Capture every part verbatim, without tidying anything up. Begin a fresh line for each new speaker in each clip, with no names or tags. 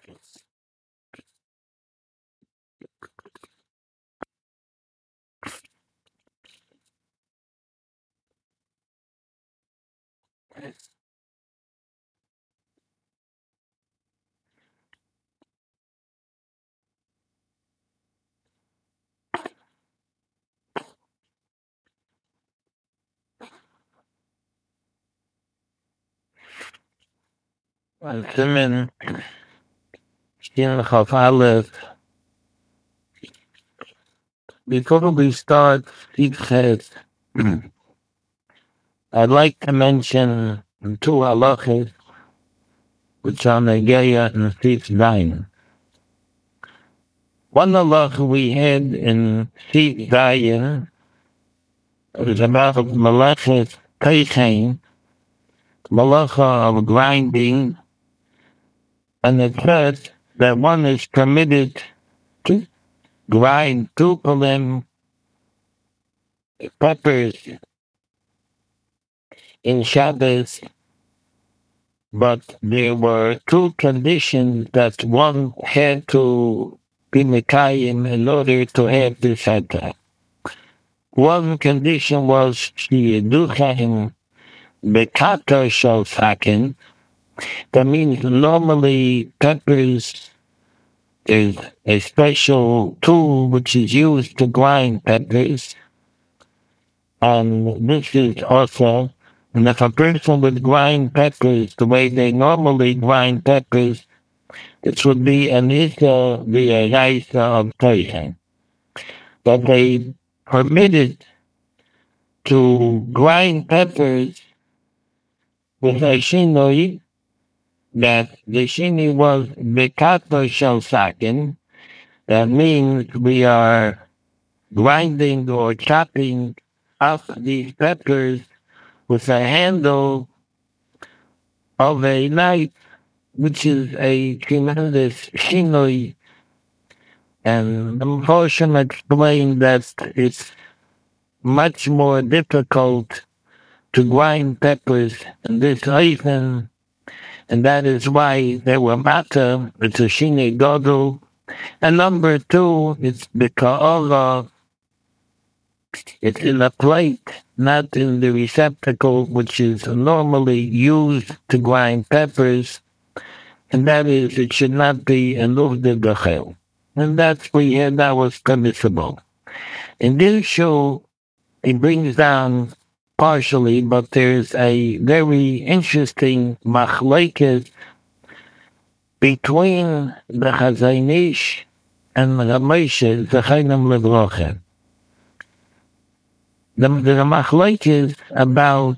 Well, Simon, Shin Chaf Aleph, before we start Sikhet, I'd like to mention two halachas which are Negeya and Sif Zayin. One halacha we had in Sif Zayin was about Malachet Teichen, Malacha of grinding, and it said that one is permitted to grind two kolim peppers in Shabbos, but there were two conditions that one had to be Mekayim in order to have this attack. One condition was Shiyeduchaim Bekato Shosakin. That means normally peppers, there's a special tool which is used to grind peppers, and this is also, and if a person would grind peppers the way they normally grind peppers, this would be an issa, the eraisa of Teichen. But they permitted to grind peppers with a shinoi, that the shini was bekato shel sakin. That means we are grinding or chopping up these peppers with a handle of a knife, which is a tremendous shinoi. And the Moshe explained that it's much more difficult to grind peppers in this eisen, and that is why they were matter. It's a shini godel. And number two, it's because it's in a plate, not in the receptacle, which is normally used to grind peppers, and that is, it should not be an uvde gachel. And that's we had that was permissible. In this show, it brings down partially, but there's a very interesting machlekes between the Chazanish and the Ramoshe Zechayim Levrocha. The, the machlekes about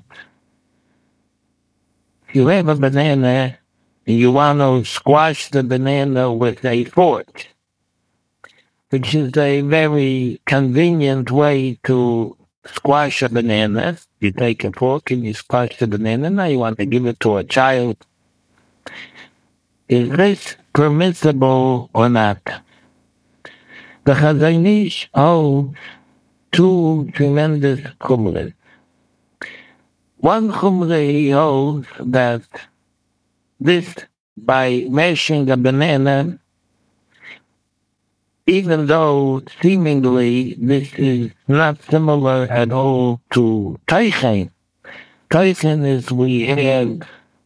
if you have a banana and you want to squash the banana with a fork, which is a very convenient way to squash a banana. You take a fork and you squash the banana. Now you want to give it to a child. Is this permissible or not? The Chazanish hold two tremendous chumras. One chumra he holds that this, by mashing a banana, even though seemingly this is not similar at all to Teichen. Teichen is we have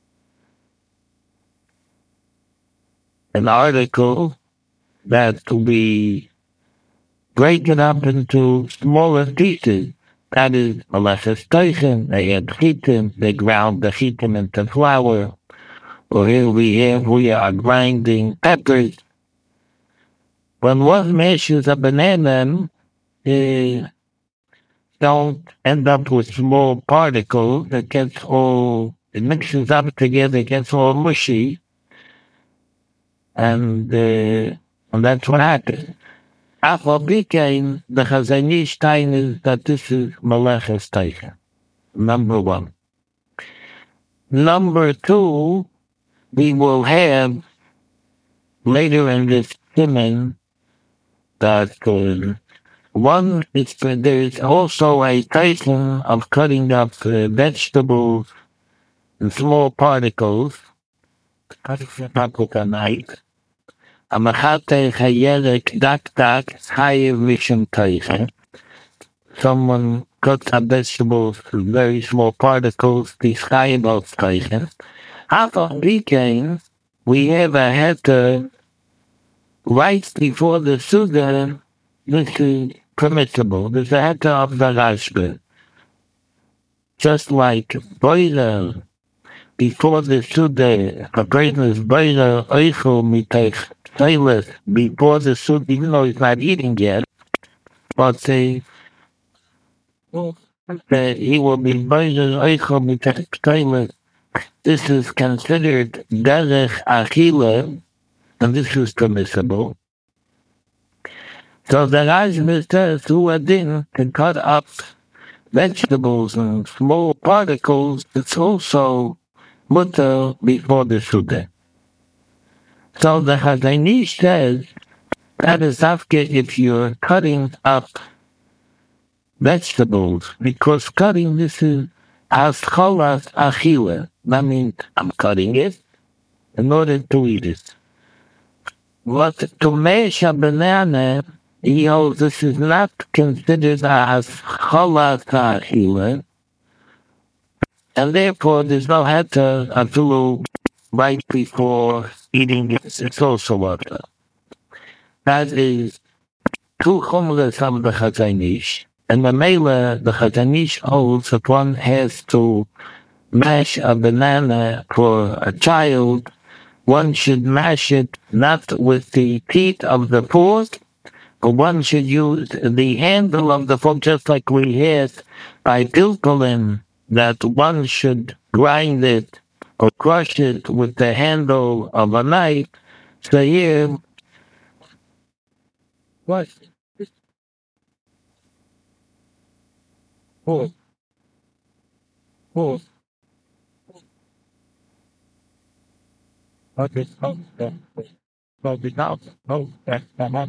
an article that we break it up into smaller pieces. That is Malachas Teichen. They add chitim, they ground the chitim into flour. Or here we have, we are grinding peppers. When one mashes a banana, they don't end up with small particles. It gets all, it mixes up together, it gets all mushy. And, uh, and that's what happens. After became the Chazanish time is that this is Malachas Teichen. Number one. Number two, we will have later in this siman that uh, one is there's also a Teichen of cutting up uh, vegetables in small particles. Cut it up with a knife. Amachate Hayerek Dak Dak Hayev Mishum Teichen. Someone cuts up vegetables to very small particles, these Hayev of Teichen. After weekend, we have a heter right before the Suda. This is permissible. There's a heter of the Rashba. Just like boiler before the Suda, a person is boiler Eichel Mitech Taylor before the Suda, even though he's not eating yet, but they, that he will be boiler Eichel Mitech Taylor. This is considered derech achila, and this is permissible. So the Rashba says who adin can cut up vegetables and small particles. It's also mutter before the Suda. So the Hazanish says that is after if you're cutting up vegetables, because cutting this is ascholas achila. That means I'm cutting it in order to eat it. What to mash a banana, he holds this is not considered as cholas achila, and therefore there's no heter after right before eating it. It's also water. That is two chumras of the Chazanish, and the Mela, the Chazanish holds that one has to mash a banana for a child. One should mash it not with the teeth of the fork, but one should use the handle of the fork, just like we had by Pilkolin, that one should grind it or crush it with the handle of a knife. So here, what? Oh, oh. Okay, oh, yeah. Well, now, oh, that's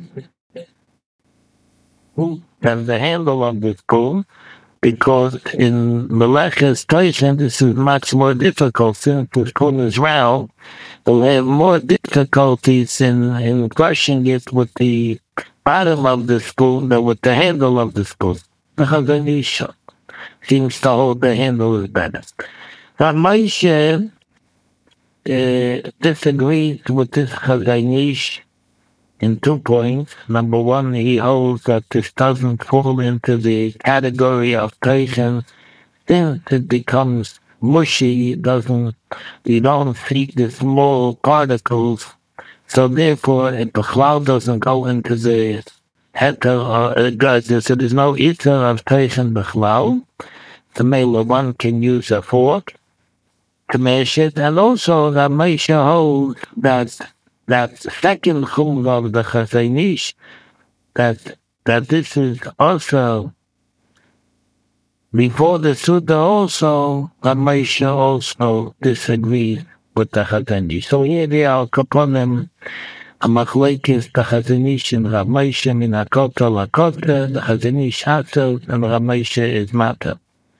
who has the handle of the spoon, because in Meleches Toishan this is much more difficult. Since the spoon is round, they'll have more difficulties in, in crushing it with the bottom of the spoon than with the handle of the spoon. The Chazanish seems to hold the handle is better. Now, Moshe uh, disagrees with this Chazanish in two points. Number one, he holds that this doesn't fall into the category of Toishan. Since it becomes mushy, it doesn't, you don't see the small particles, so therefore it, the cloud doesn't go into the heter or uh, guts. So there's no ether of Toishan Bechlau. The male one can use a fork to mash it, and also the Moshe holds that that second chumrah of the Chazanish, that that this is also before the Suda. Also, the Moshe also disagrees with the Chazanish. So here they are kaponim a machlekes the Chazanish and Rav Moshe min hakota lakota. The Chazanish hatzot and Rav Moshe is matter.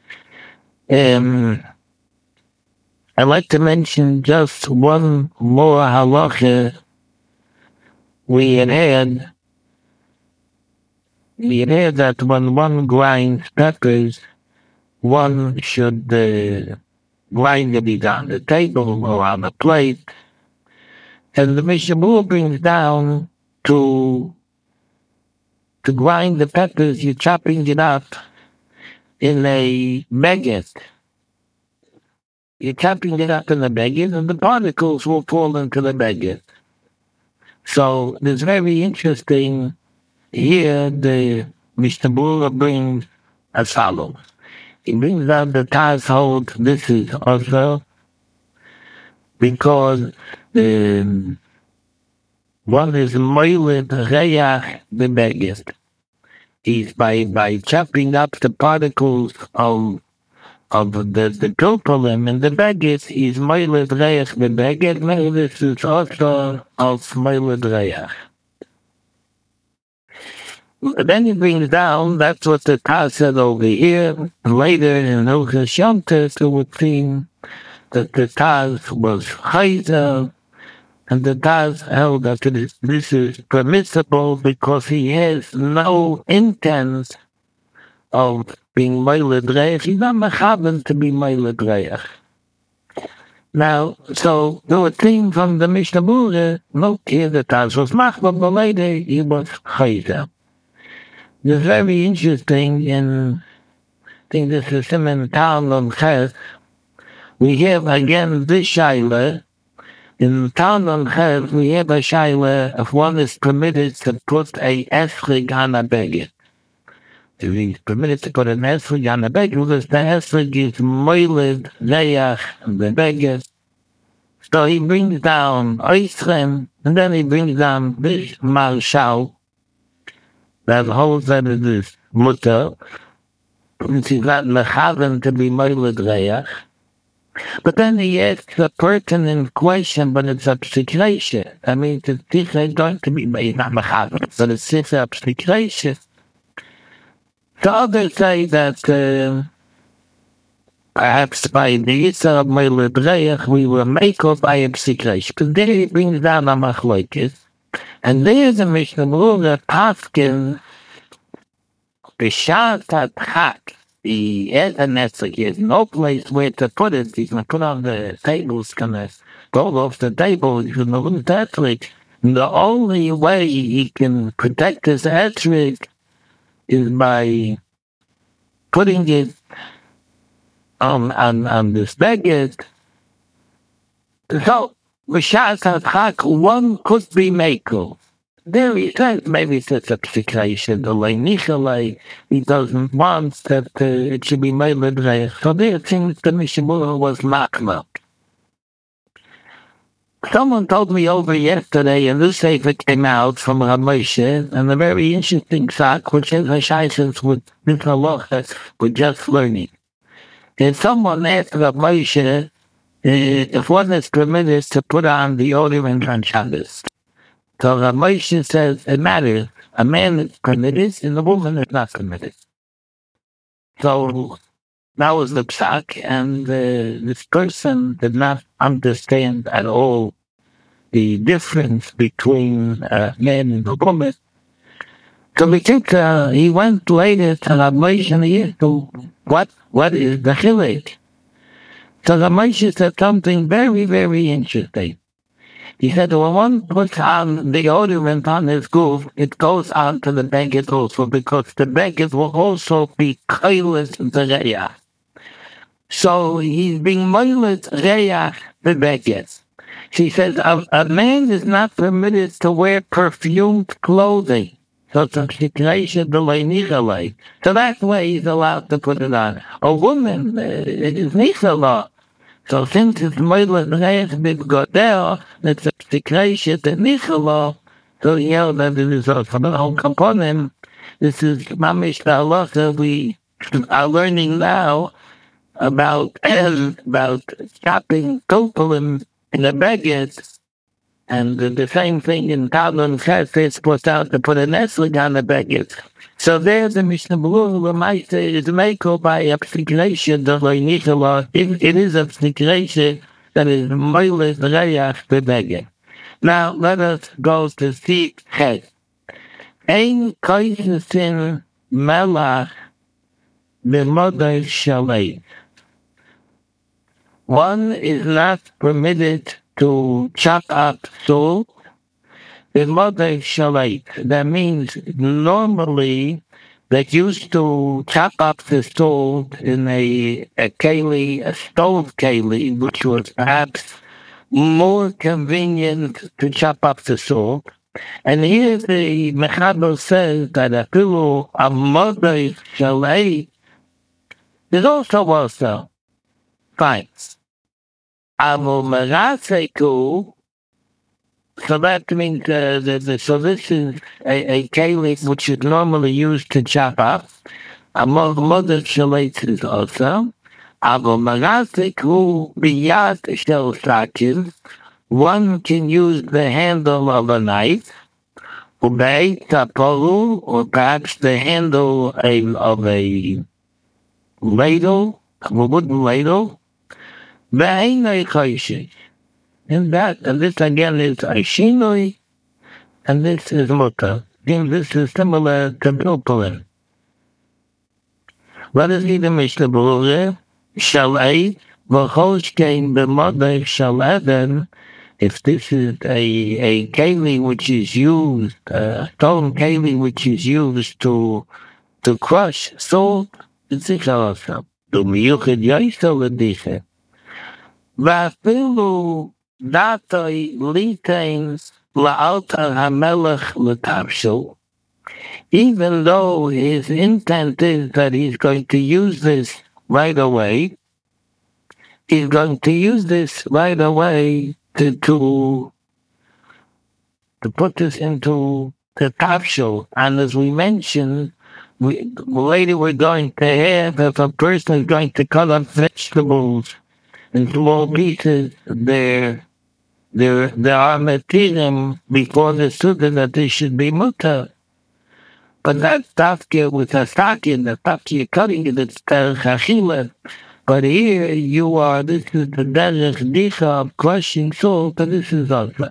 Um, I'd like to mention just one more halacha we had had. We had had that when one grinds peppers, one should uh, grind it either on the table or on the plate. And the Mishabur brings down to to grind the peppers, you're chopping it up in a baguette. You're chopping it up in a baguette, and the particles will fall into the baguette. So it's very interesting here. The Mishabur brings as follows. He brings out the Taz hold. This is also because um, one is moiled reyach the baguette. He's by by chopping up the particles of of the the pilpulim in the baguette. He's moiled reyach the baguette. Now this is also of moiled reyach. Then he brings down, that's what the Taz said over here. Later in Hilchos Yom Tov, it would seem that the Taz was chayzer, And the Taz held that this, this is permissible because he has no intent of being Moiled Reich. He's not mechaven to be Moiled Reich. Now, so there would seem from the Mishnah Berurah, look here, the Taz was machbar, but later he was chayzer. It's very interesting in, I think this is in Town on Ches. We have again this shaila. In Town on Ches, we have a shaila if one is permitted to put a esrig on a beggar. If he's permitted to put an esrig on a beggar, because the esrig is moiled, reach, and the beggar. So he brings down Oisrem, and then he brings down this Marshal that holds that it is mutter, since he's not mechaven to be moiled reach. But then he asks a pertinent question, but it's a psikration. I mean, it's it's going to be he's not mechaven, but it's just a psikration. The others say that uh, perhaps by the Yisra of moiled reich, we will make up by a psikration. Because there he brings down a machlokes. And there's a Mishnah Berurah asking B'shat HaDchak. He has a nesek. He has no place where to put it. He's going to put on the table. He's going to go off the table. He's going to lose etrik. And the only way he can protect his etrik is by putting it on, on, on this baguette. So, B'shat HaDchak, one could be makel. There he says, maybe it's a psikration, the Leinichalei, he doesn't want that uh, it should be moiled reich. So there it seems the Mishnah Berurah was makma. Someone told me over yesterday, and this sefer came out from Rav Moshe, and a very interesting sack, which is a shaysis with this halacha, with just learning. And someone asked Rav Moshe, uh, if one is permitted to put on the deodorant on Shabbos. So Rav Moshe says it matters. A man is permitted and a woman is not permitted. So that was the psak, and uh, this person did not understand at all the difference between a man and a woman. So we think uh, he went later to Rav Moshe and he asked him, what, what is the chilek? So Rav Moshe said something very, very interesting. He said, when one puts on the deodorant on his goof, it goes on to the baguette also, because the baguette will also be koilus the reach. So he's being moiled reach the baguette. She says, a, a man is not permitted to wear perfumed clothing. So it's a situation the leinichalei. So that's why he's allowed to put it on. A woman, uh, it is nichalah. So since it's moiled reich big godel, it's a psikration the nichalah. So he held that it is also the whole component. This is mamish the halacha we are learning now about about chopping topolim in a baguette. And the, the same thing in Talmud Ches, they're supposed out to put an eslig on the baguette. So there the Mishnah Berurah might say is made by a psikration, the leinichaleh. It, it is a psikration that is moiled reach the baguette. Now let us go to see Ches. Ein koisesin melach b'modeh shalei. One is not permitted to chop up salt. The mother shalait. That means normally they used to chop up the salt in a, a keli, a stove keli, which was perhaps more convenient to chop up the salt. And here the Mechaber says that a pillow of mother shalait is also also fine. Avo meraseku, so that means uh, that the, so this is a, a keli which is normally used to chop up. A mother shalit is also. Avo meraseku biyat shel sakin. One can use the handle of a knife, ubei tapalu, or perhaps the handle of a ladle, a wooden ladle. And in that, and this again is a shinoi, and this is mutter. Again, this is similar to pilpulin. Let us see the Mishnah Berurah. Shalei v'chol kein b'modeh shal eden. If this is a a keli which is used, a stone keli which is used to to crush salt, it's also to miyuchid yoisel l'diche. V'afilu datoi litein la'altar hamelech l'tavshel. Even though his intent is that he's going to use this right away, he's going to use this right away to to, to put this into the tavshel. And as we mentioned, we, later we're going to have, if a person is going to cut up vegetables in small pieces, there, there, there are material before the sukkah that they should be mutter. But that's tafkia with a sakin, the tafkia cutting it, it's terech. But here you are, this is the derech dicha of crushing salt, and this is also.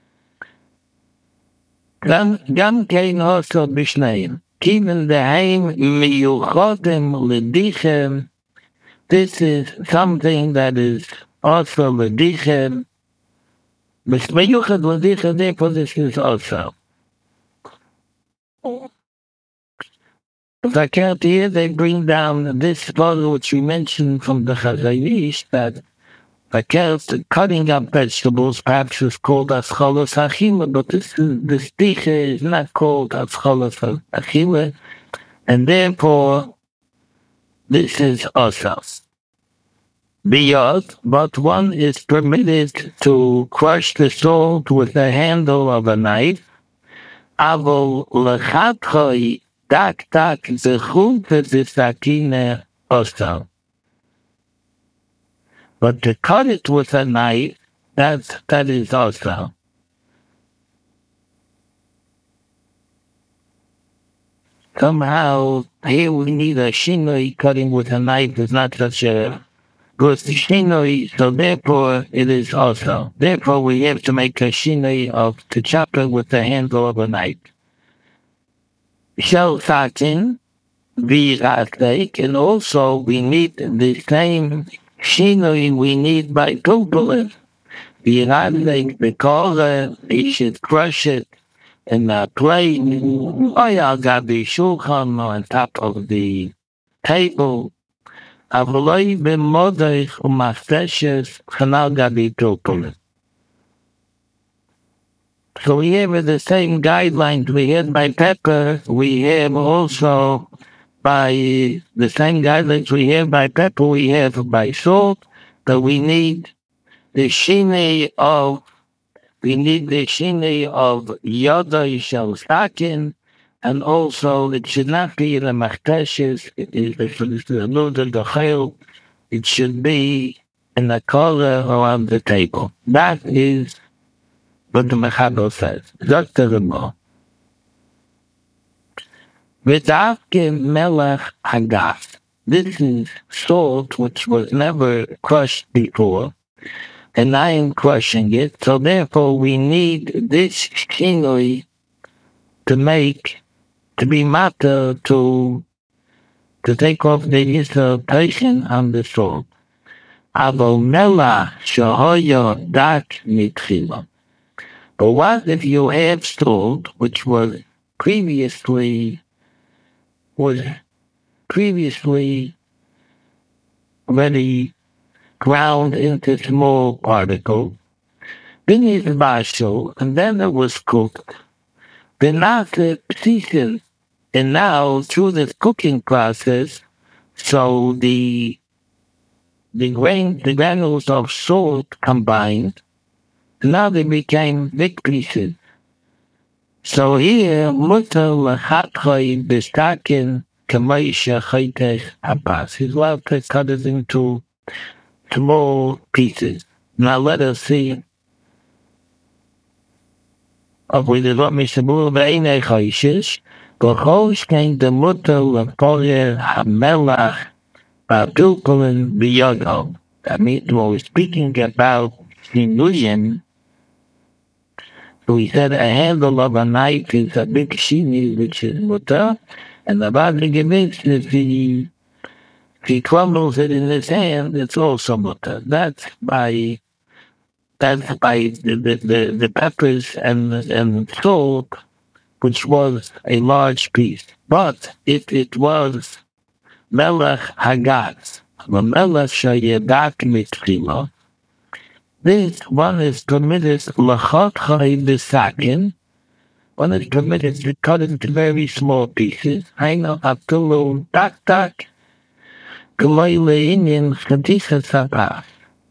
Gam kein also b'shneim. Kiven deheim miyuchotem l'dichem. This is something that is also l'dichem. Miyuchot l'dichem, therefore this is also. Zakert here, they bring down this photo which we mentioned from the Chazon Ish, that Zakert, cutting up vegetables, perhaps is called ascholos achila, but this is, this dicha is not called ascholos achila, and therefore this is also. Beyond, but one is permitted to crush the salt with the handle of a knife. Avol lechatchoi tak tak zechunte zisakine also. But to cut it with a knife, that's, that is also. Somehow, here we need a shinoi. Cutting with a knife is not such a good shinoi, so therefore it is also. Therefore we have to make a shinoi of to chop it with the handle of a knife. Shel satin, v'irasek, and also we need the same shinoi we need by pilpulin. V'irasek, because he should crush it in a plate, or al gabi shulchan, on top of the table. Avoloi b'modech u'machzeshes chanal gabi pilpulin. So we have the same guidelines we had by pepper, we have also by the same guidelines we have by pepper, we have by salt, but we need the shini of, we need the shini of yodai shel sakin, and also it should not be the machteshes, it is the nudel, the chayil, it should be in the color around the table. That is what the Mechado says. Doctor Remo. V'tavke melech hagas. This is salt which was never crushed before, and I am crushing it. So therefore, we need this shinoi to make, to be matter, to to take off the usurpation on the salt. Avo melech shehoyo dat mitchila. But what if you have salt, which was previously was previously already ground into small particles, then it's bashal, and then it was cooked. Then after seasoned, and now through this cooking process, so the the grain, the granules of salt combined. Now they became big pieces. So here, mutter l'chatchoi b'stakin k'moisha chaytech hapas. He's allowed to cut it into small pieces. Now let us see. Of we did what mishabur v'einei chayshish, v'chol shkein de mutter l'poyer hamelach ba'pilpulin b'yogo. That means when we're speaking about Shinuyim. So he said a handle of a knife is a big shini, which is mutter, and the body gemitz, if he, if he crumbles it in his hand, it's also mutter. That's by that's by the, the, the, the peppers and, and salt, which was a large piece. But if it was melech hagatz, the melech shayedak mitzvah, this one is permitted lachot chay b'sakin. One is permitted to cut into very small pieces. Haino aptulu tak tak k'loy le'inyin chaticha sapach.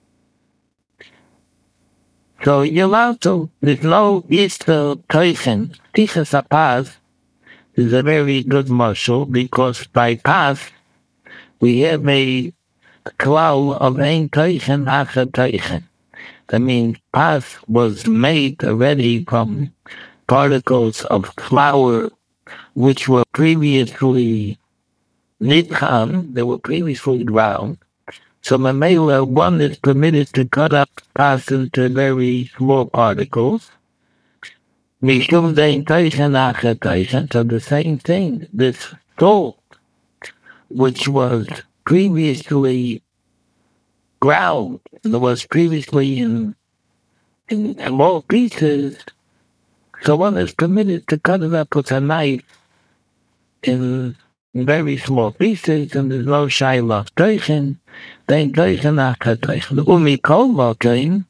So you're allowed to. There's no Yisrael toichen. Ticha sapach is a very good muscle because by pas we have a klal of ein toichen acha toichen. That means pas was made already from particles of flour which were previously nitchan, they were previously ground. So Mamela, one is permitted to cut up pas into very small particles. Mishum dein toichen acha toichen. So the same thing, this salt, which was previously ground, that was previously in, in small pieces, so one is permitted to cut it up with a knife in very small pieces, and there's no shayla toichen, then toichen acha toichen. Umi kol mokein.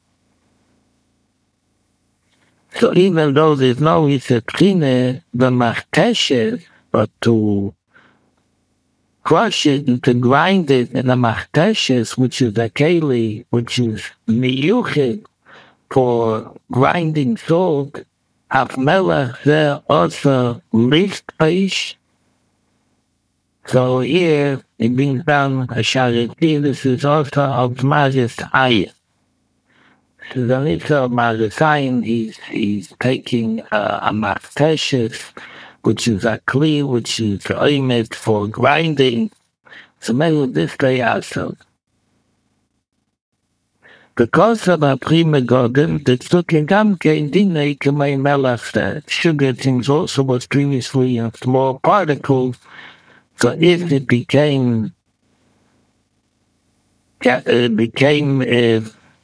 So even though there's no isetrine, the machteshes, but to crush it and to grind it in a machteshes, which is a keli, which is miyuchid for grinding salt, af melech there also licht peish. So here it brings down a shariti. This is also of Mazis Ayin. So the little of Mazis Ayin, he's, he's taking uh, a machteshes, which is a kli, which is oimet for grinding. So maybe this day also. Because of a prima godin, the tzukigam came dinay k'may melach, the sugar things also was previously in small particles. So if it became, it became, uh,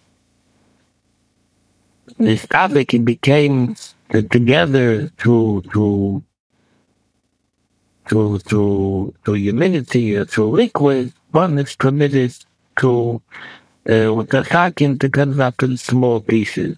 this topic, it became uh, together to, to, to, to, to humidity or to liquid, one is permitted to, uh, with the sakin to cut it up in small pieces.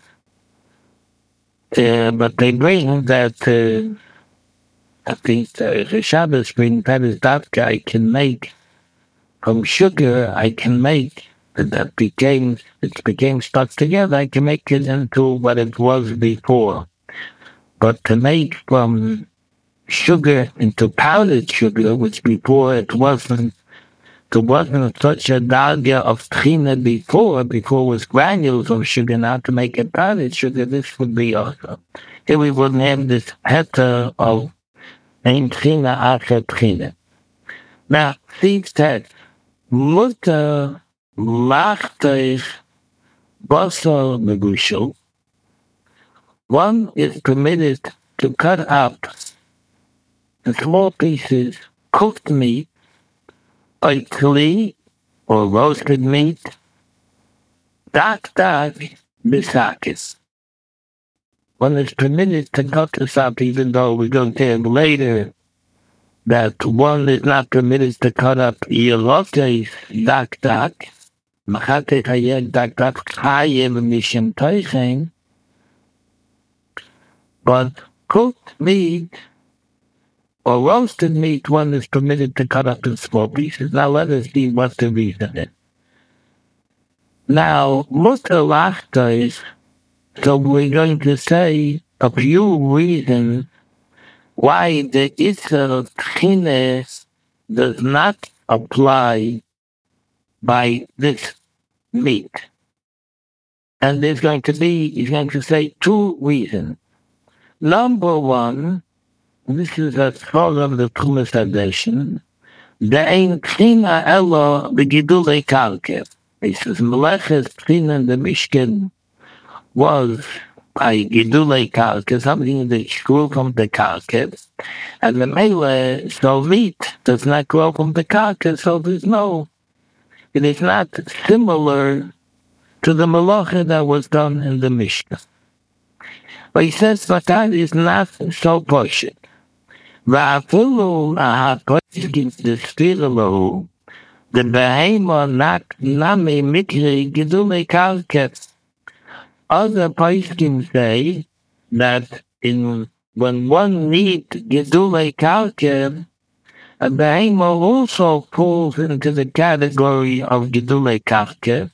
Uh, but they bring that, uh, I think the Shabbos bring that is that I can make from sugar. I can make that became it became stuck together. I can make it into what it was before. But to make from sugar into powdered sugar, which before it wasn't, there wasn't such a dalga of trina before. Before it was granules of sugar. Now to make it powdered sugar, this would be awesome. Here we wouldn't have this heter of ein trina acha trina. Now, Steve said, mutter lachteich basar megushel. One is permitted to cut up in small pieces cooked meat, or kli, or roasted meat, dak dak bisakis. One is permitted to cut this up, even though we're going to have later that one is not permitted to cut up yelotes dak dak, machate hayed dak dak chayim mishim toichen, but cooked meat or roasted meat, one is permitted to cut up in small pieces. Now let us see what's the reason is. Now, mutter lachtais, so we're going to say a few reasons why the Isser Tchines does not apply by this meat. And there's going to be, he's going to say two reasons. Number one, this is a part of the Tumas edition, the ein Tchina elo begidulei kalkev. He says, Meleches Tchina in the Mishkan was by Gidule Kalka, something that grew from the carcass, and the mele, so meat does not grow from the carcass, so there's no, it is not similar to the malacha that was done in the Mishnah. But he says, but that is not so pushed. Va'afilu ha'hakoiskim d'sfiru, the behema not nami mikri gidule kalkes. Other poskim say that in when one needs gidule kalkes, a behema also falls into the category of gidule kalkes.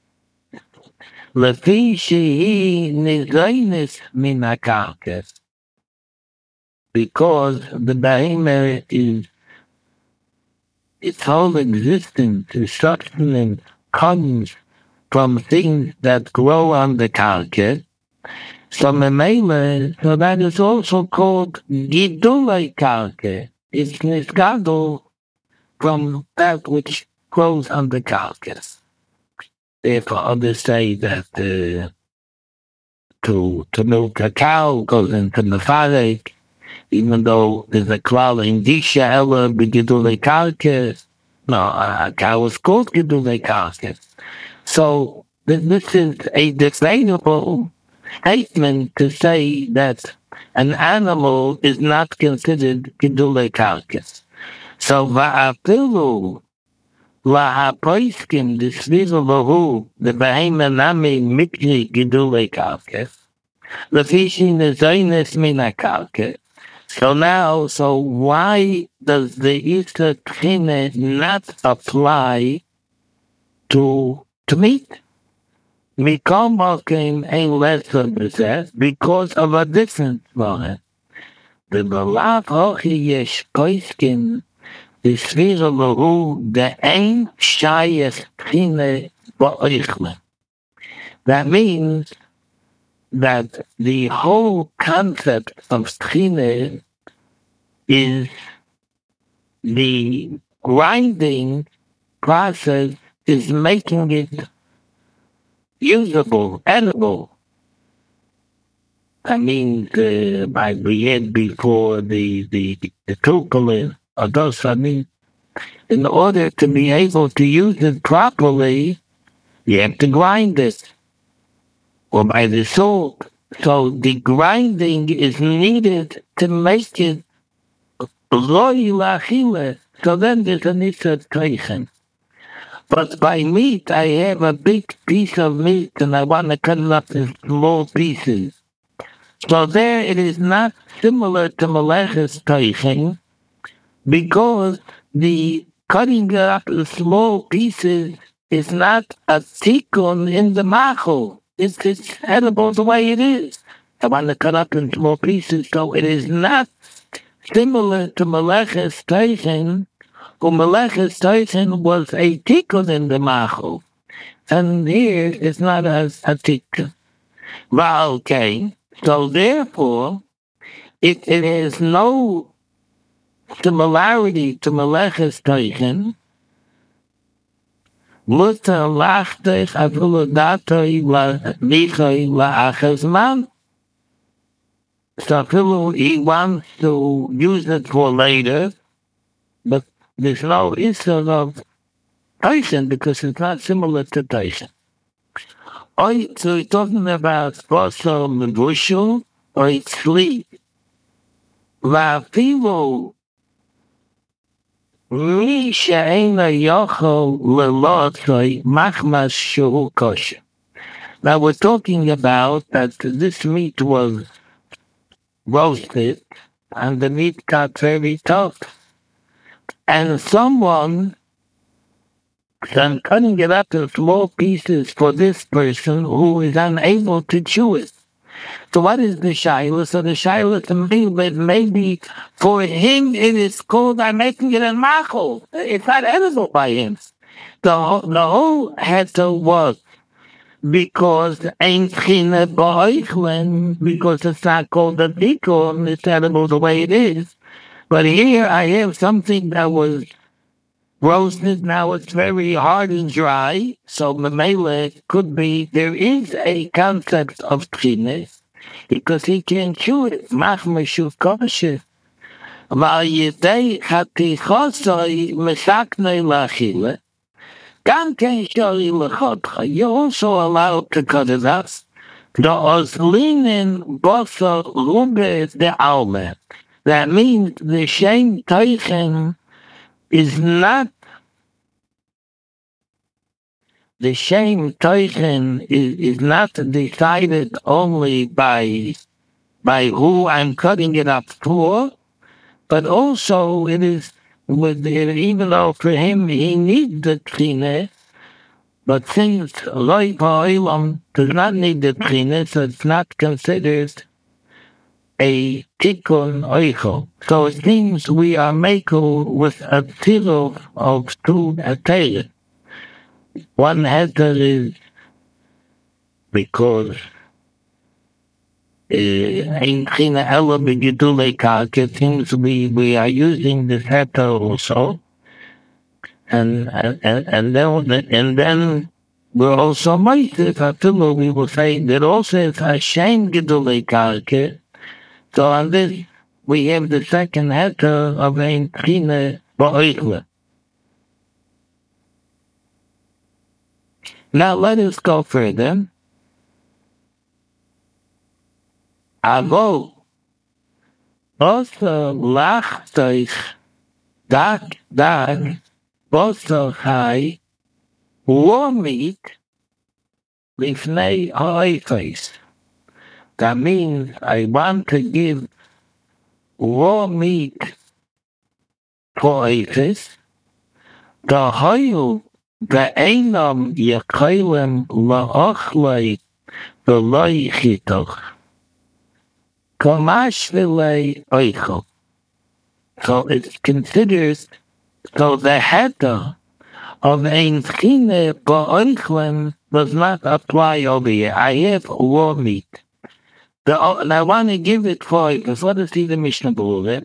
Lefi shehi nizaynis min hakalkes. Because the behema is, its whole existence, its sustenance comes from things that grow on the carcass. So memele, so that is also called gidule karke. It's nisgadol from that which grows on the carcass. Therefore, others say that uh, to to milk a cow goes into the farek, even though there's a klal in disha ella b'gidule karke. No, a cow is called gidule karke. So this is a debatable statement to say that an animal is not considered gidule karkas. So va'afilu lahapoiskim d'sfiru lahu the behema nami mikri gidule karkas lefishi nezaynes min hakarkas. So now, so why does the Easter Tchine not apply to to meat? Mikol Mokim ain't lesser possessed because of a different one. The Balav Hochi Yesh Poiskin, the Sphira Lahu, the Ein Shayes Tchine Ba'oichle. That means that the whole concept of Tchine is the grinding process is making it usable, edible. I mean, uh, by the end before the the the tukul or those. I mean, in order to be able to use it properly, you have to grind it, or by the salt. So the grinding is needed to make it loy lachile. So then there's an issue of But by meat, I have a big piece of meat and I want to cut it up in small pieces. So there it is not similar to Meleches Teichen because the cutting it up in small pieces is not a tikkun in the machol. It's, it's edible the way it is. I want to cut up in small pieces, so it is not similar to Meleches Teichen. Meleches Teichen was a tikkun in the machol, and here it's not as a tikkun. Well, okay, so therefore, if it has no similarity to Meleches Teichen, Mutter lachtech afilu datoi lichoi la'achazman. So afilu he wants to use it for later, but there's no issue of Teichen because it's not similar to Teichen. Or so we're talking about Bosel Mevushel or it's sleep. Va'afilu mi she'ena yochol lelotzoi machmas shehu kosher. Now we're talking about that this meat was roasted and the meat got very tough. And someone, I'm cutting it up in small pieces for this person who is unable to chew it. So what is the shaila? So the shaila to me, but maybe for him it is called, I'm making it a machol. It's not edible by him. The whole, the whole heter was because ain't chine ba'oichlin, because it's not called a tikkun, it's edible the way it is. But here I have something that was roasted. Now it's very hard and dry, so Mamela could be, there is a concept of tchinis, because he can chew it, machmashu kosher. ועל ידי חתיכוסוי מסכני לאכילה, גם כן שורי לחותך, you're also allowed to cut it up. The oslinen boso rube de alme. That means the shem teichen is not, the shem teichen is, is not decided only by, by who I'm cutting it up for, but also it is, with the, even though for him he needs the trine, but since Loi Pa'olam does not need the trine, so it's not considered a tikkun oichel. So it seems we are making with a tilo of two atayah. One heter is because in China Ella B'Gidulei Karka, it seems we, we are using this heter also. And, and, and then, and then we're also Moisef Hatilu, we will say that also it's Hashem Gidulei Karka. So on this, we have the second heter of Ein China Ba'oichle. Now let us go further. Avo, also lachtoich, dak, dak, boso chai, raw meat, lifnei ha'oifes. That means I want to give raw meat for oifes, the hoyu, the einam yachaylem la'ochlei, the loy chitoch. Kamashvile oichel. So it's considered, so the heter of ein chine ba'oichlem does not apply over here. I have raw meat. The, and I want to give it for, because let us see the Mishnah Berurah.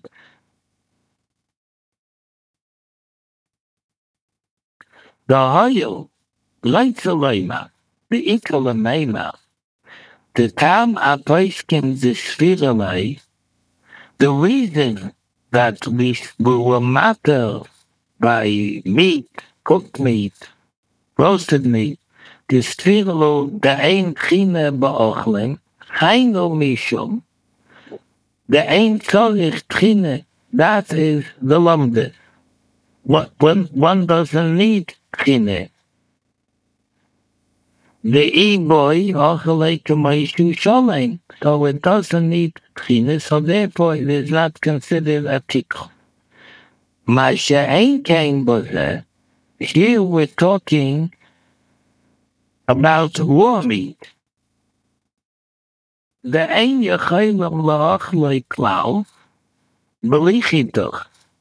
The hoyu, leitzeloima, the ikalameima, the tam apoiskin the sphiralei, the reason that we, we were matter by meat, cooked meat, roasted meat, the sphiralo, the ein chine ba'ochlen, Hainu Mishum, the Ein Tzorich Trine, that is the Lamde. What, when one doesn't need Trine. The E-boy also like to Maishu Sholem, so it doesn't need Trine, so therefore it is not considered a tikkun. Masha Ein Kain Bozer, here we're talking about raw meat. The ein yachaylam la'achlei klau, belichitoch.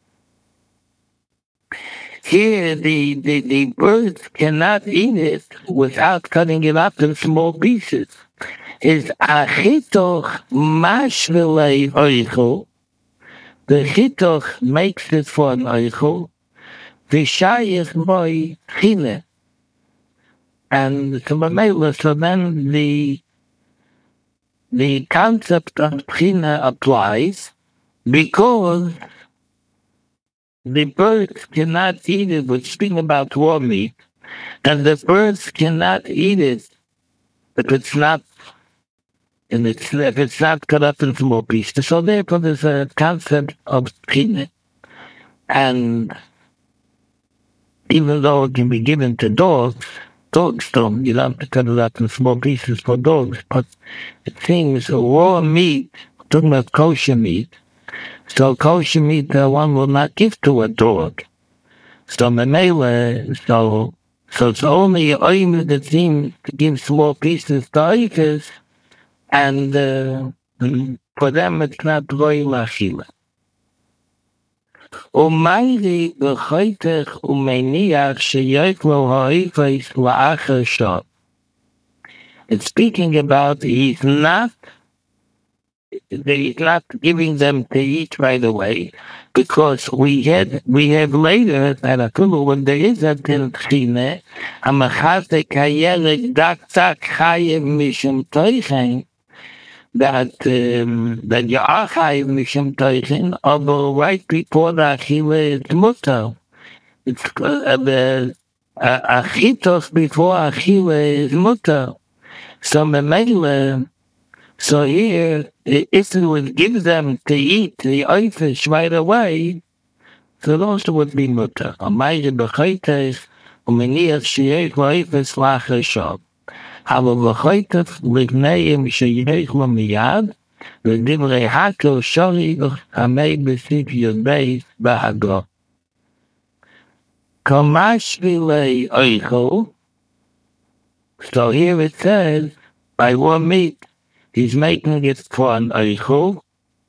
Here, the, the, the birds cannot eat it without cutting it up in small pieces. Is achitoch mashvelei oichel. The chitoch makes it for an oichel. V'shayich moi chile. And so then the The concept of Trina applies because the birds cannot eat it. We're speaking about raw meat, and the birds cannot eat it if it's not, and it's, if it's not cut up in small pieces. So therefore, there's a concept of Trina, and even though it can be given to dogs, dogs don't, you don't have to cut it up in small pieces for dogs, but it seems raw meat, talking about kosher meat, so kosher meat uh, one will not give to a dog. So Mamela, so, so it's only oim that seems to give small pieces to oikers, and uh, for them it's not loy lachila. Umayri b'choitech umeniach sheyeklo ha'ifais la'acher shot. It's speaking about he's not He's not giving them to eat right away, because we had we have later that Akulu, when there is a din chine, a machate kayelek dak tak chayev mishum toichen, that um, that you are chayiv mishum toichin, although right before the achille is mutter. It's uh, the uh, achitos before achille is mutter. So memele, so here, i- if it would give them to eat the oifish right away, so those would be mutter. Amayre bechaites, umeniach sheyeich oifish lachashov. אבל בחייתך לפניהם שיש לו מיד, ודברי הקל שורי וחמי בסעיף י"ב בהגו. כמה שבילי אויכל, so here it says, by one meat, he's making it for an oichel,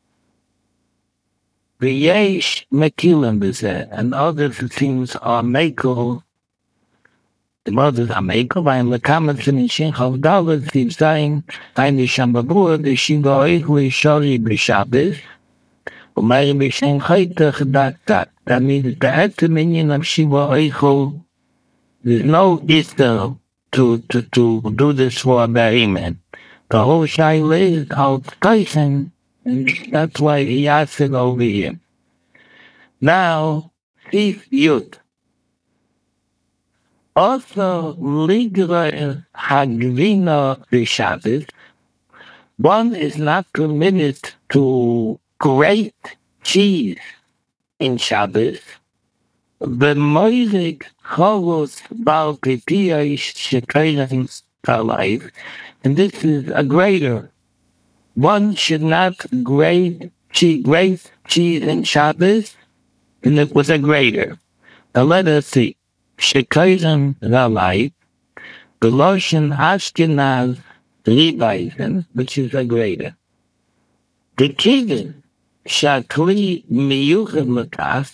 ויש מקילים בזה, and other things are makel. The mothers are makel, and the comments in Shinch of Dalit keep saying, eine Shambabur, the Shiva Oichli Shori B'Shabbos, Umay B'Shem Chaytach Dat Dat. That means the active minion of Shiva Oichel, there's no Easter to, to, to do this for a behemoth. The whole Shaila is out Tyson, and that's why he asked it over here. Now, Thief Yud. Also, Ligra Hagvina B'Shabbos, one is not permitted to grate cheese in Shabbos. The Moisik Chovos Bal Pipiyah Shekayim Alive, and this is a grater. One should not grate cheese, grate cheese in Shabbos, and it was a grater. Now let us see. Shekayim Alive, the Loshen Ashkenaz Ribaisen, which is a grater. The Kivin Shakli Miyuchim Lakas,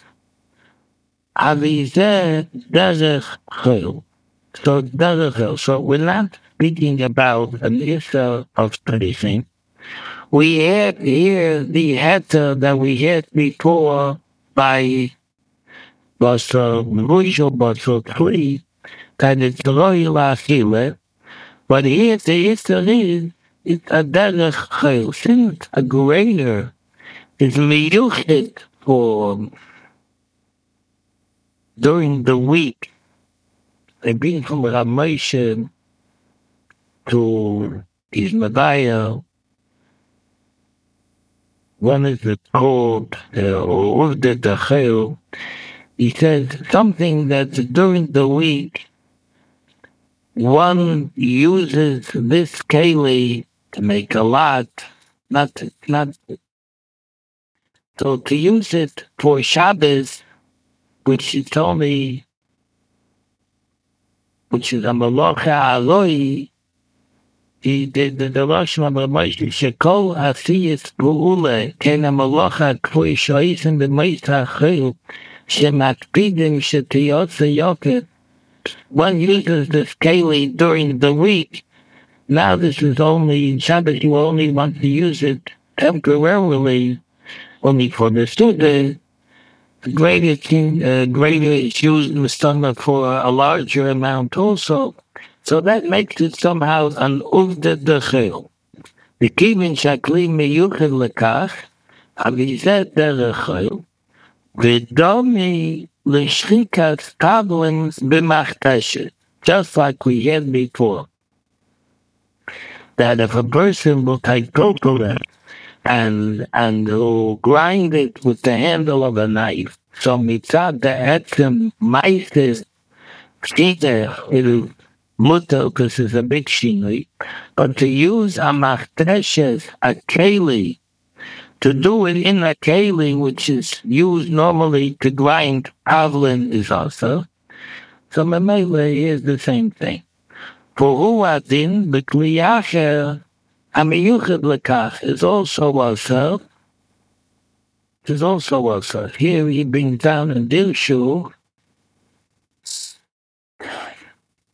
Avizeh Derech Chil. So Derech Chil. So we're not speaking about an issue of tradition. We had here the heter that we had before by Basar Mushal Basar Kli, that it's Royal Achille, but here the issue is, it's a Derech Chil. Since a grater is Miyuchit for during the week, they bring from Ramoshe to Ismaiah. One is called Uvdet Achel. He says something that during the week, one uses this keli to make a lot, not not. So to use it for Shabbos, which is only, which is a malacha aloi, the the the the Lashon of Moshe Shekol Asiyas Geula Ken a malacha Kloi Shoyis the Meisa Chil Shemakpidim Shetiyotze Yoket. One uses this keli during the week. Now this is only in Shabbos. You only want to use it temporarily, only for the student. Greater king, uh, greater is used in the stomach for a larger amount also. So that makes it somehow an uvda dechel. The kivin shakli meyuchel lekach, avizet derechel, v'domi l'shchikat tablins b'machteshet. Just like we had before. That if a person will take coconut and and will grind it with the handle of a knife, so mitzad the etzem meises shiter it'll mutter because it's a big shinui, but to use a machtreshes, a keli, to do it in a keli which is used normally to grind pavlin is also. So memele is the same thing. For who adin the kliyacher amiyuchet lekach is also also. Is also also. Here he brings down in Dilshu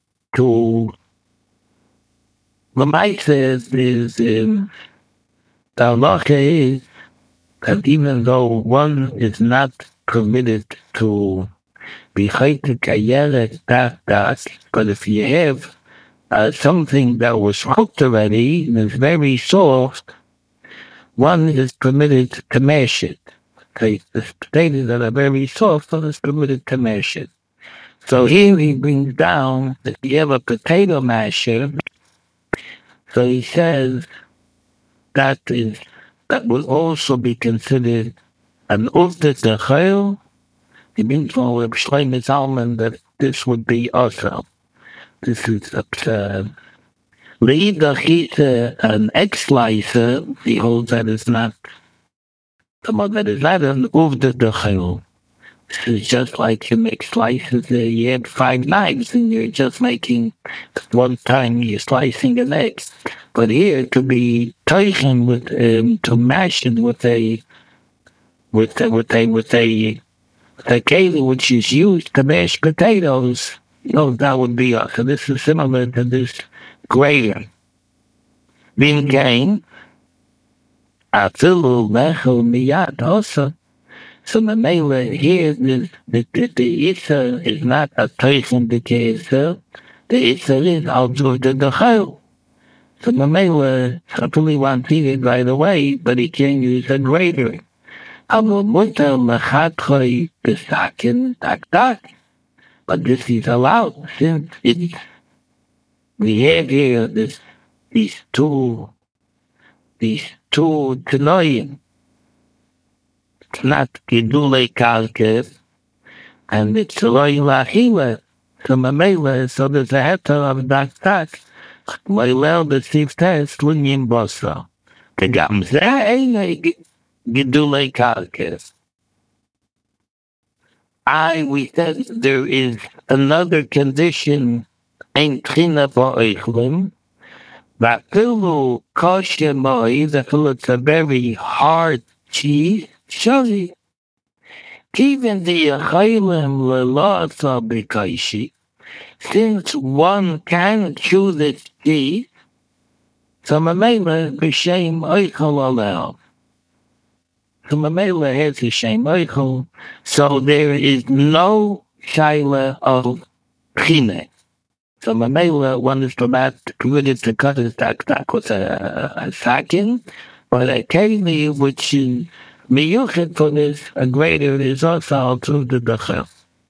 to the mic says is um, the halacha is that even though one is not permitted to be chaytik ayeret that that, but if you have uh, something that was cooked already and is very soft, one is permitted to mash it. Okay, the potatoes that are very soft, one is permitted to mash it. So here he brings down that you have a potato masher. So he says that is that will also be considered an uvda dechel. He brings forward Shlomo Zalman that this would be also. This is absurd. Leidach he's an ex-slicer. He holds that it's not. Come on, that is not an uvda dechel. This is just like you make slices. Uh, you have five knives and you're just making one time you're slicing an egg. But here to be taken with um, to mash it with a with a, with a with a the keli which is used to mash potatoes, you know, that would be us. So this is similar to this grater. V'imkein, afilu lechel miyad also. So the mela here, the, the, the, the Issa is not a person the Keser. The Issa is also the Dechel. So the mela certainly wants it right away, but he can use a grater. Aber Mutter lechatchoi besakin tak tak. But this is allowed since it's, we have here this, these two, these two tenoim. It's not gidule kalkev, and it's loy lachila. So mamela, so there's a heter of tak tak. Loylel the sif test lunyim bosa. Kagam zeh eine gidule kalkev. I, we said there is another condition in Trina Ba'oichlim, that Pilu Kosher Moi, that it's a very hard cheese, Shali. Even the Achaylim Lelasa B'Kaishi, since one can chew this cheese, so Mamela B'Shem Oichel Alel. So Mamela has a Shem Oichel, so there is no Shaila of Chine. So Mamela, one is permitted to cut his tak tak with a, a sakin, but a keli, which is miyuchet for this, a grater, is also to the dechel.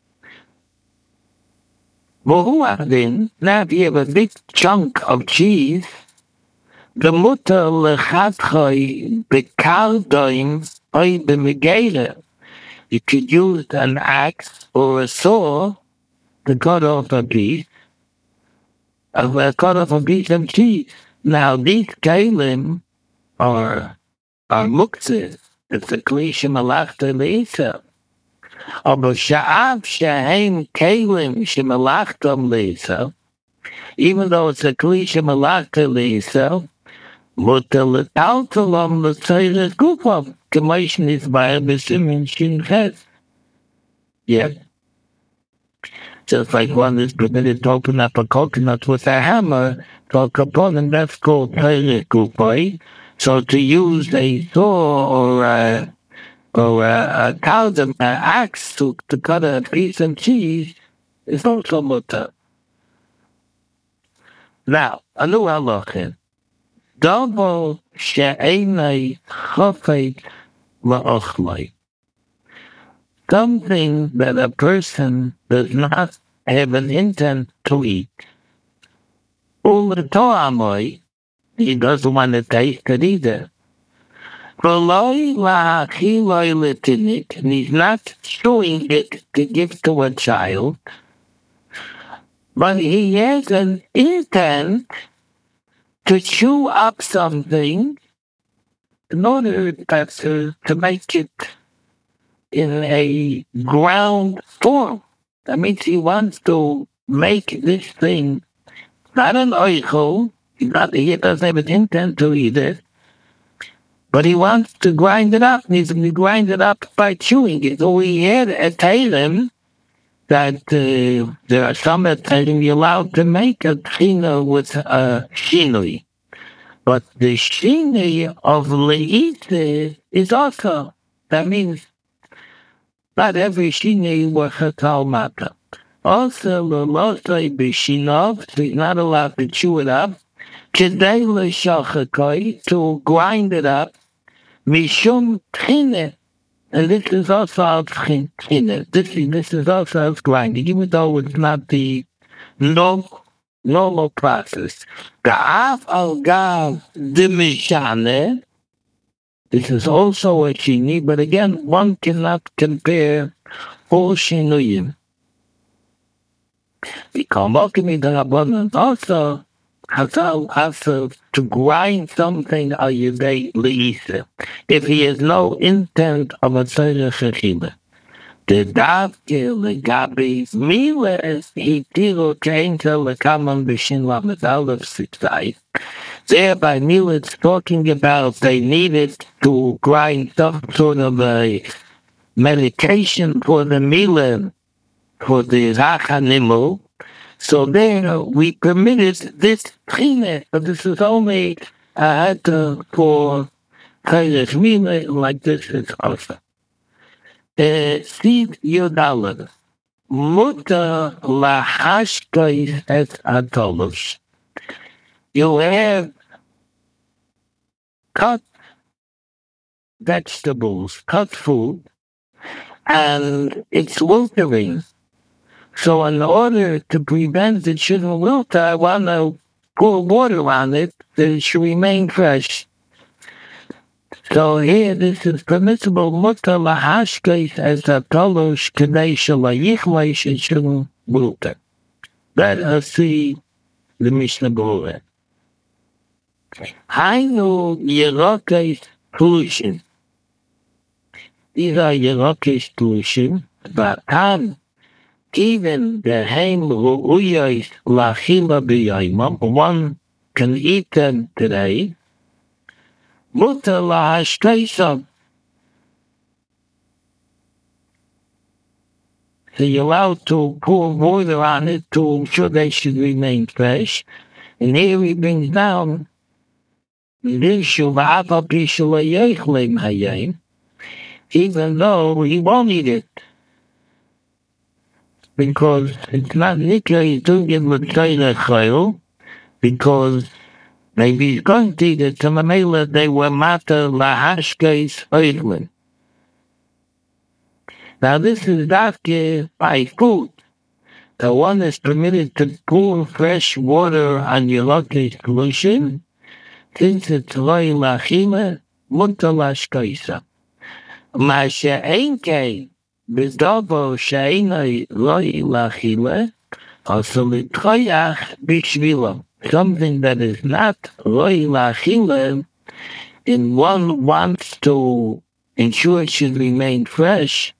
Then, now if you have a big chunk of cheese, the mutter lechatchoi bekaldoim oy b'megera. You could use an axe or a saw to cut off a piece, of a cut off a piece of cheese. Now these kalim are are muktzes. It's a klisha malachta leisa. Aber sha'av shehem kalim shemalachtam leisa. Even though it's a klisha malachta leisa, mutter letaltalam l'tzayres gufam. Commission is by a besimin shin. Yeah. Just like one is permitted to open up a coconut with a hammer to a component, that's called Tayrik Gupay. So to use a saw or a, or a, a cowdom, an axe to, to cut a piece of cheese is also mutter. Now, a new halachin. Double she'enei chofet la'ochlei. Something that a person does not have an intent to eat. Ulatoamoi, he doesn't want to taste it either. Veloi la'achiloi litinik, and he's not chewing it to give to a child, but he has an intent to chew up something in order to, to make it in a ground form. That means he wants to make this thing not an oichel, not he doesn't have an intent to eat it, but he wants to grind it up, and he's going to grind it up by chewing it. So we had a Talim that uh, there are some at Talim you're allowed to make a trina with a shinui. But the shini of leite is also, that means not every shini was chakal mata. Also, the losai b'shinov, so he's not allowed to chew it up. Kedei l'shachakoi, to grind it up. Mishum tchine, and this is also out tchine. This is, this is also out grinding, even though it's not the normal, normal process. The af al gav dimishane, this is also a shini, but again, one cannot compare all shinuyim. Because also, Hazal has to grind something al yedei leisa, if he has no intent of a tzedek shechila. The davke legabi miles he tiro change lekaman b'shin lamed aleph sitzai. Thereby Mila is talking about they needed to grind some sort of a medication for the Mila, for the Rachanimu. So there we permitted this trine, but this is only uh, for Kairos Mila, like this is also. Sid Yodalad. Muta lahashkais et atolus. You have cut vegetables, cut food, and it's wiltering. So in order to prevent it shouldn't wilt, I want to pour water on it that it should remain fresh. So here this is permissible. Muta lahashkais as a tolosh kadei shalayichlaish, it shouldn't wilter. Let us see the Mishnah Berurah. Hainu yerokes pollution. These are yerokes pollution, but tam even the heim ru'uyos lachila b'yayimam, one can eat them today. Muta lahashkeisam. So you're allowed to pour water on it to ensure they should remain fresh. And here he brings down even though he won't eat it. Because it's not nikra, he's doing it with Chayla Chayl, because maybe he's going to eat it. To Mamela, they were mata lahashkes oichlin. Now this is dafke by food. The one is permitted to pour fresh water on your local pollution, since it's loy lachila, muta lashkaisa. Ma she'enke, b'dobo she'enai loy lachila, also l'tchoyach b'shvilo. Something that is not loy lachila, and one wants to ensure it should remain fresh,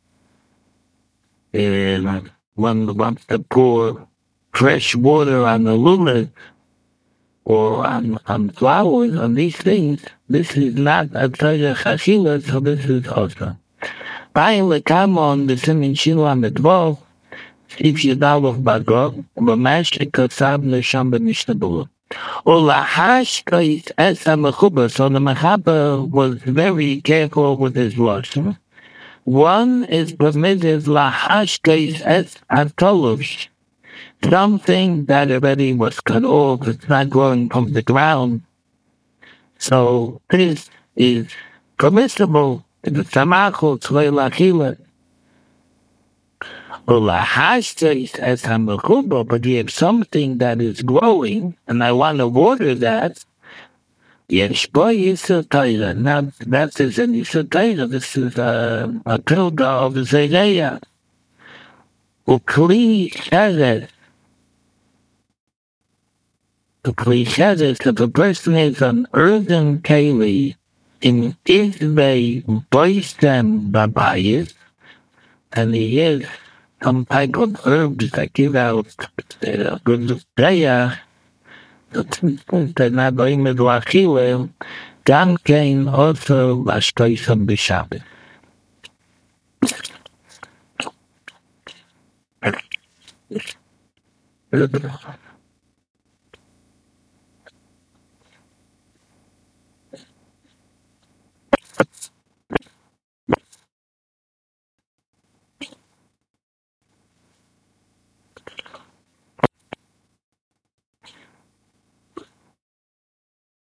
and one wants to pour fresh water on the lulav or on, on flowers, on these things. This is not a tzedek chachila, so this is also. Ba'in lekam on the simin shilu on the dvov, if you dalov bagov, b'mash ekotzav nesham b'mishnah berurah. Ulahashkais es ha-mechuba, so the Mechaba was very careful with his lashon. One is permitted lahashkais es ha-tolush, something that already was cut off, it's not growing from the ground. So this is permissible in the samachot leilachila. Ulahashkais es ha-mechuba, but you have something that is growing, and I want to water that. Yes, boy, it's a Torah. Now, that is an Torah. This is a, a Torah of Zedea. Ukli Sheres. Ukli Sheres, if a person is an earthen keli, in if they boils them babayis, and he is some type of herbs that give out uh, good prayer, they're not going to achille, גם כן also להשתויסם בשבת.